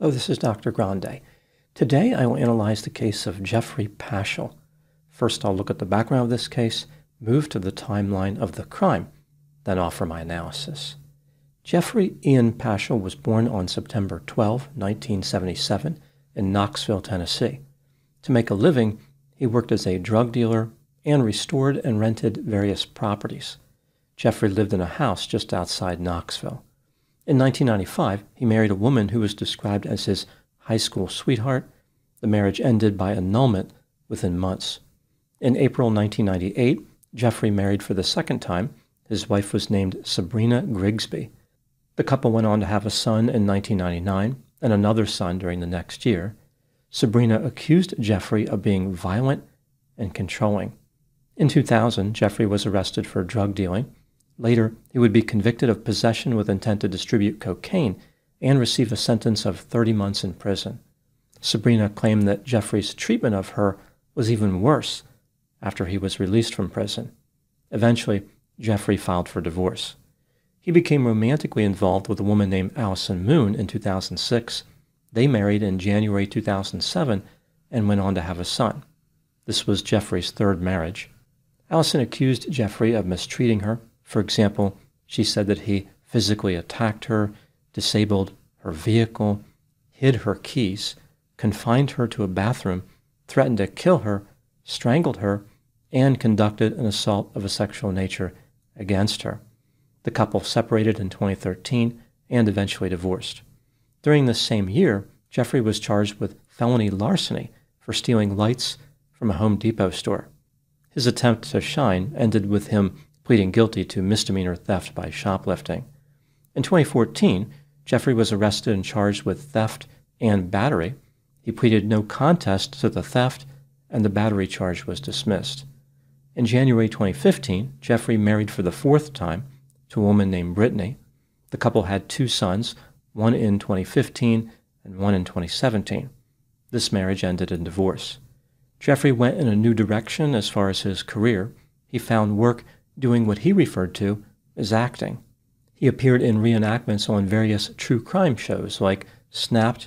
Hello, this is Dr. Grande. Today I will analyze the case of Jeffrey Paschal. First, I'll look at the background of this case, move to the timeline of the crime, then offer my analysis. Jeffrey Ian Paschal was born on September 12, 1977, in Knoxville, Tennessee. To make a living, he worked as a drug dealer and restored and rented various properties. Jeffrey lived in a house just outside Knoxville. In 1995, he married a woman who was described as his high school sweetheart. The marriage ended by annulment within months. In April 1998, Jeffrey married for the second time. His wife was named Sabrina Grigsby. The couple went on to have a son in 1999 and another son during the next year. Sabrina accused Jeffrey of being violent and controlling. In 2000, Jeffrey was arrested for drug dealing. Later, he would be convicted of possession with intent to distribute cocaine and receive a sentence of 30 months in prison. Sabrina claimed that Jeffrey's treatment of her was even worse after he was released from prison. Eventually, Jeffrey filed for divorce. He became romantically involved with a woman named Allison Moon in 2006. They married in January 2007 and went on to have a son. This was Jeffrey's third marriage. Allison accused Jeffrey of mistreating her. For example, she said that he physically attacked her, disabled her vehicle, hid her keys, confined her to a bathroom, threatened to kill her, strangled her, and conducted an assault of a sexual nature against her. The couple separated in 2013 and eventually divorced. During this same year, Jeffrey was charged with felony larceny for stealing lights from a Home Depot store. His attempt to shine ended with him pleading guilty to misdemeanor theft by shoplifting. In 2014, Jeffrey was arrested and charged with theft and battery. He pleaded no contest to the theft, and the battery charge was dismissed. In January 2015, Jeffrey married for the fourth time to a woman named Brittany. The couple had two sons, one in 2015 and one in 2017. This marriage ended in divorce. Jeffrey went in a new direction as far as his career. He found work doing what he referred to as acting. He appeared in reenactments on various true crime shows like Snapped,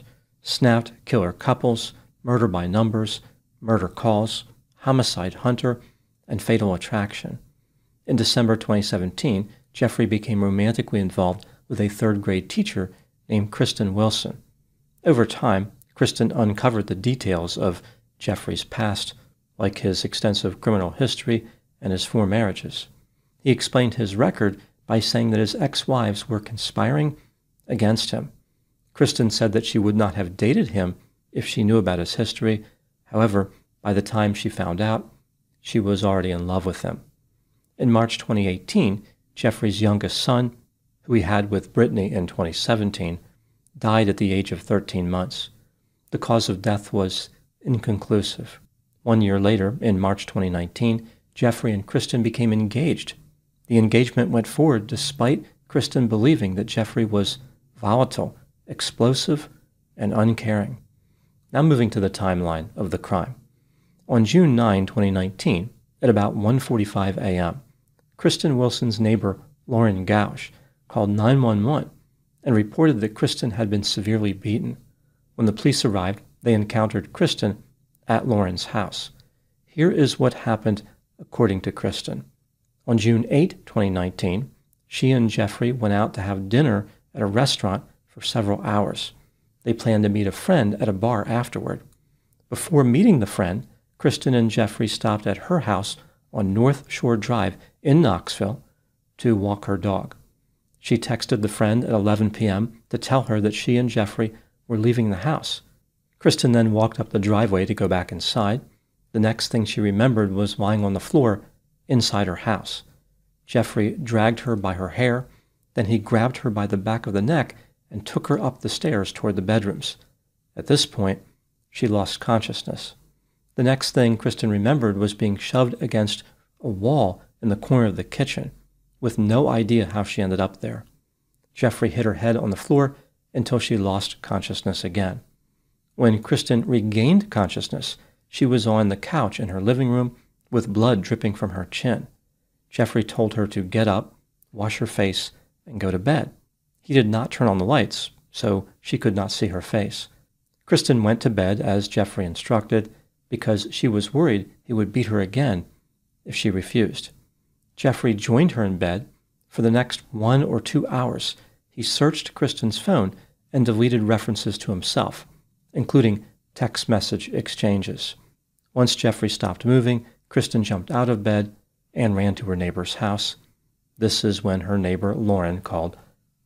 Killer Couples, Murder by Numbers, Murder Calls, Homicide Hunter, and Fatal Attraction. In December 2017, Jeffrey became romantically involved with a third-grade teacher named Kristen Wilson. Over time, Kristen uncovered the details of Jeffrey's past, like his extensive criminal history and his 4 marriages. He explained his record by saying that his ex-wives were conspiring against him. Kristen said that she would not have dated him if she knew about his history. However, by the time she found out, she was already in love with him. In March 2018, Jeffrey's youngest son, who he had with Brittany in 2017, died at the age of 13 months. The cause of death was inconclusive. 1 year later, in March 2019, Jeffrey and Kristen became engaged. The engagement went forward despite Kristen believing that Jeffrey was volatile, explosive, and uncaring. Now moving to the timeline of the crime. On June 9, 2019, at about 1:45 a.m., Kristen Wilson's neighbor, Lauren Gausch, called 911 and reported that Kristen had been severely beaten. When the police arrived, they encountered Kristen at Lauren's house. Here is what happened according to Kristen. On June 8, 2019, she and Jeffrey went out to have dinner at a restaurant for several hours. They planned to meet a friend at a bar afterward. Before meeting the friend, Kristen and Jeffrey stopped at her house on North Shore Drive in Knoxville to walk her dog. She texted the friend at 11 p.m. to tell her that she and Jeffrey were leaving the house. Kristen then walked up the driveway to go back inside. The next thing she remembered was lying on the floor inside her house. Jeffrey dragged her by her hair, then he grabbed her by the back of the neck and took her up the stairs toward the bedrooms. At this point, she lost consciousness. The next thing Kristen remembered was being shoved against a wall in the corner of the kitchen, with no idea how she ended up there. Jeffrey hit her head on the floor until she lost consciousness again. When Kristen regained consciousness, she was on the couch in her living room with blood dripping from her chin. Jeffrey told her to get up, wash her face, and go to bed. He did not turn on the lights, so she could not see her face. Kristen went to bed as Jeffrey instructed because she was worried he would beat her again if she refused. Jeffrey joined her in bed. For the next 1 or 2 hours, he searched Kristen's phone and deleted references to himself, including text message exchanges. Once Jeffrey stopped moving, Kristen jumped out of bed and ran to her neighbor's house. This is when her neighbor, Lauren, called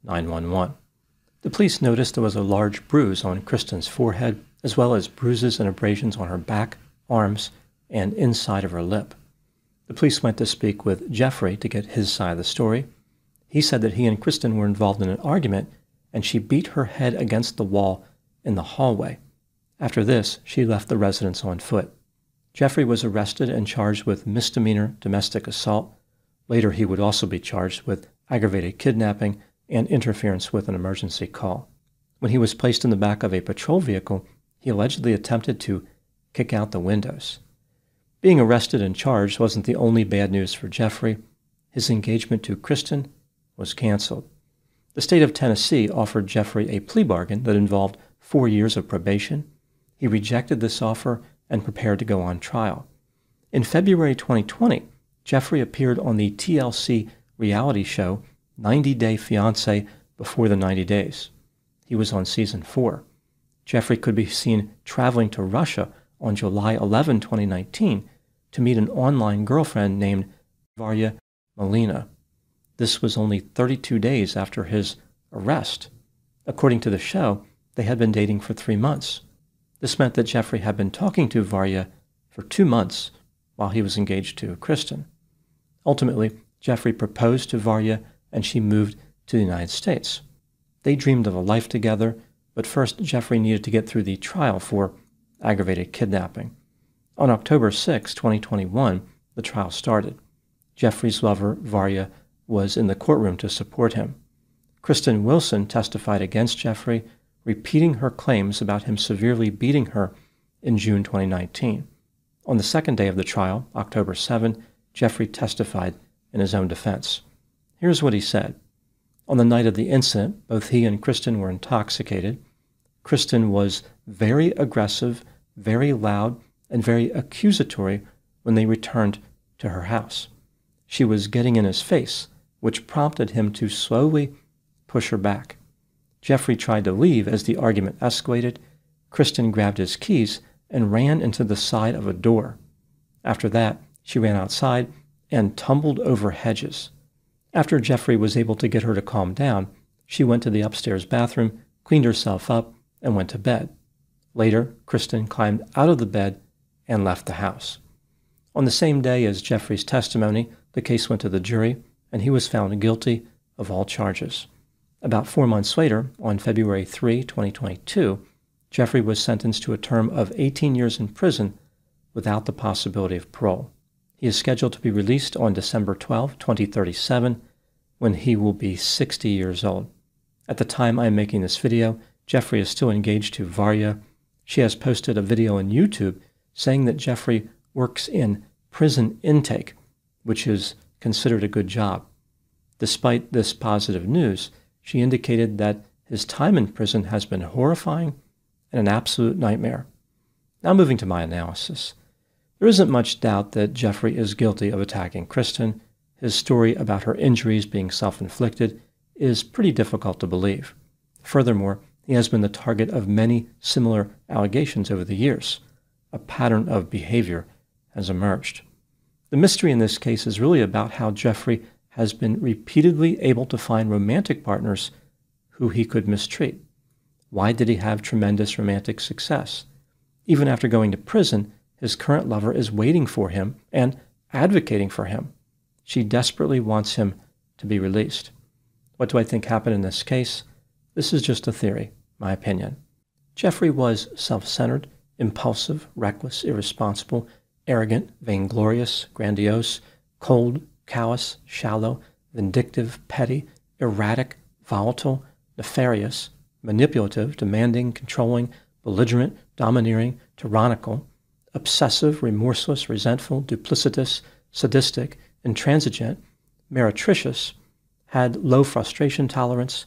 911. The police noticed there was a large bruise on Kristen's forehead, as well as bruises and abrasions on her back, arms, and inside of her lip. The police went to speak with Jeffrey to get his side of the story. He said that he and Kristen were involved in an argument, and she beat her head against the wall in the hallway. After this, she left the residence on foot. Jeffrey was arrested and charged with misdemeanor domestic assault. Later, he would also be charged with aggravated kidnapping and interference with an emergency call. When he was placed in the back of a patrol vehicle, he allegedly attempted to kick out the windows. Being arrested and charged wasn't the only bad news for Jeffrey. His engagement to Kristen was canceled. The state of Tennessee offered Jeffrey a plea bargain that involved 4 years of probation. He rejected this offer and prepared to go on trial. In February 2020, Jeffrey appeared on the TLC reality show 90 Day Fiancé Before the 90 Days. He was on season 4. Jeffrey could be seen traveling to Russia on July 11, 2019, to meet an online girlfriend named Varya Molina. This was only 32 days after his arrest. According to the show, they had been dating for 3 months. This meant that Jeffrey had been talking to Varya for 2 months while he was engaged to Kristen. Ultimately, Jeffrey proposed to Varya and she moved to the United States. They dreamed of a life together, but first Jeffrey needed to get through the trial for aggravated kidnapping. On October 6, 2021, the trial started. Jeffrey's lover, Varya, was in the courtroom to support him. Kristen Wilson testified against Jeffrey, repeating her claims about him severely beating her in June 2019. On the second day of the trial, October 7, Jeffrey testified in his own defense. Here's what he said. On the night of the incident, both he and Kristen were intoxicated. Kristen was very aggressive, very loud, and very accusatory when they returned to her house. She was getting in his face, which prompted him to slowly push her back. Jeffrey tried to leave as the argument escalated. Kristen grabbed his keys and ran into the side of a door. After that, she ran outside and tumbled over hedges. After Jeffrey was able to get her to calm down, she went to the upstairs bathroom, cleaned herself up, and went to bed. Later, Kristen climbed out of the bed and left the house. On the same day as Jeffrey's testimony, the case went to the jury, and he was found guilty of all charges. About 4 months later, on February 3, 2022, Jeffrey was sentenced to a term of 18 years in prison without the possibility of parole. He is scheduled to be released on December 12, 2037, when he will be 60 years old. At the time I am making this video, Jeffrey is still engaged to Varya. She has posted a video on YouTube saying that Jeffrey works in prison intake, which is considered a good job. Despite this positive news, she indicated that his time in prison has been horrifying and an absolute nightmare. Now moving to my analysis. There isn't much doubt that Jeffrey is guilty of attacking Kristen. His story about her injuries being self-inflicted is pretty difficult to believe. Furthermore, he has been the target of many similar allegations over the years. A pattern of behavior has emerged. The mystery in this case is really about how Jeffrey has been repeatedly able to find romantic partners who he could mistreat. Why did he have tremendous romantic success? Even after going to prison, his current lover is waiting for him and advocating for him. She desperately wants him to be released. What do I think happened in this case? This is just a theory, my opinion. Jeffrey was self-centered, impulsive, reckless, irresponsible, arrogant, vainglorious, grandiose, cold, callous, shallow, vindictive, petty, erratic, volatile, nefarious, manipulative, demanding, controlling, belligerent, domineering, tyrannical, obsessive, remorseless, resentful, duplicitous, sadistic, intransigent, meretricious, had low frustration tolerance,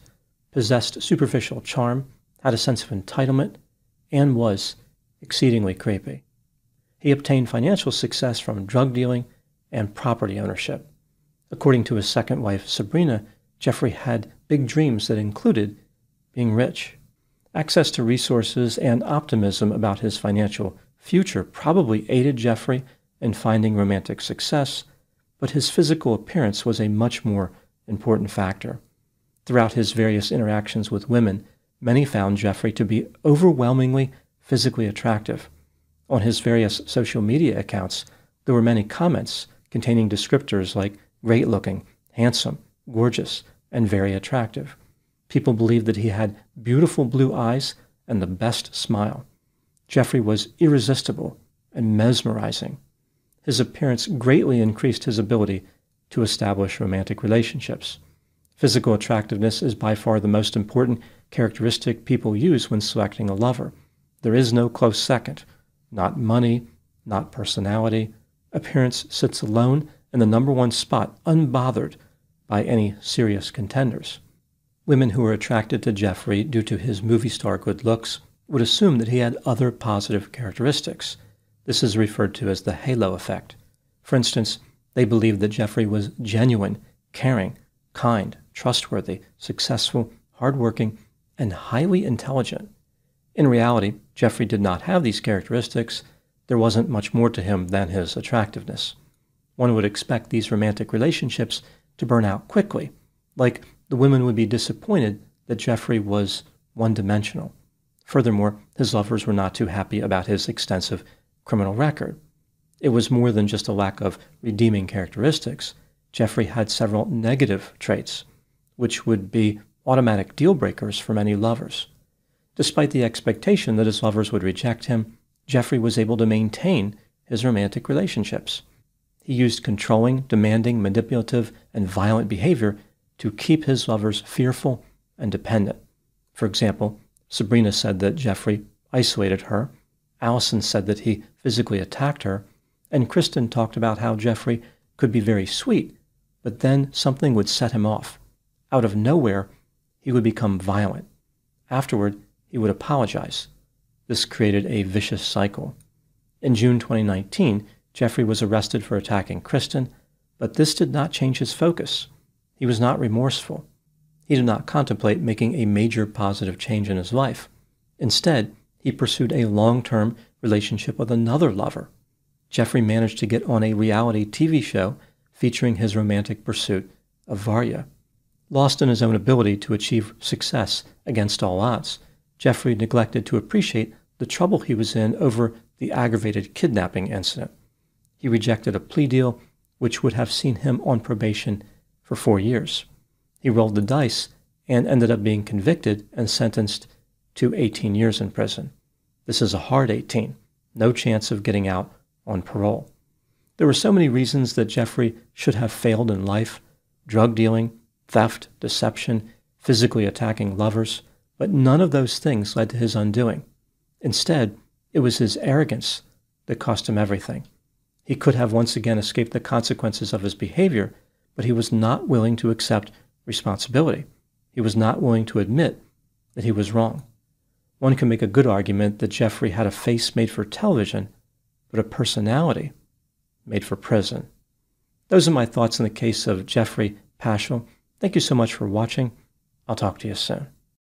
possessed superficial charm, had a sense of entitlement, and was exceedingly creepy. He obtained financial success from drug dealing and property ownership. According to his second wife, Sabrina, Jeffrey had big dreams that included being rich. Access to resources and optimism about his financial future probably aided Jeffrey in finding romantic success, but his physical appearance was a much more important factor. Throughout his various interactions with women, many found Jeffrey to be overwhelmingly physically attractive. On his various social media accounts, there were many comments containing descriptors like great-looking, handsome, gorgeous, and very attractive. People believed that he had beautiful blue eyes and the best smile. Jeffrey was irresistible and mesmerizing. His appearance greatly increased his ability to establish romantic relationships. Physical attractiveness is by far the most important characteristic people use when selecting a lover. There is no close second. Not money, not personality. Appearance sits alone in the number one spot, unbothered by any serious contenders. Women who were attracted to Jeffrey due to his movie star good looks would assume that he had other positive characteristics. This is referred to as the halo effect. For instance, they believed that Jeffrey was genuine, caring, kind, trustworthy, successful, hardworking, and highly intelligent. In reality, Jeffrey did not have these characteristics. There wasn't much more to him than his attractiveness. One would expect these romantic relationships to burn out quickly, like the women would be disappointed that Jeffrey was one-dimensional. Furthermore, his lovers were not too happy about his extensive criminal record. It was more than just a lack of redeeming characteristics. Jeffrey had several negative traits, which would be automatic deal-breakers for many lovers. Despite the expectation that his lovers would reject him, Jeffrey was able to maintain his romantic relationships. He used controlling, demanding, manipulative, and violent behavior to keep his lovers fearful and dependent. For example, Sabrina said that Jeffrey isolated her, Allison said that he physically attacked her, and Kristen talked about how Jeffrey could be very sweet, but then something would set him off. Out of nowhere, he would become violent. Afterward, he would apologize. This created a vicious cycle. In June 2019, Jeffrey was arrested for attacking Kristen, but this did not change his focus. He was not remorseful. He did not contemplate making a major positive change in his life. Instead, he pursued a long-term relationship with another lover. Jeffrey managed to get on a reality TV show featuring his romantic pursuit of Varya. Lost in his own ability to achieve success against all odds, Jeffrey neglected to appreciate the trouble he was in over the aggravated kidnapping incident. He rejected a plea deal which would have seen him on probation for 4 years. He rolled the dice and ended up being convicted and sentenced to 18 years in prison. This is a hard 18, no chance of getting out on parole. There were so many reasons that Jeffrey should have failed in life: drug dealing, theft, deception, physically attacking lovers, but none of those things led to his undoing. Instead, it was his arrogance that cost him everything. He could have once again escaped the consequences of his behavior, but he was not willing to accept responsibility. He was not willing to admit that he was wrong. One can make a good argument that Jeffrey had a face made for television, but a personality made for prison. Those are my thoughts on the case of Jeffrey Paschal. Thank you so much for watching. I'll talk to you soon.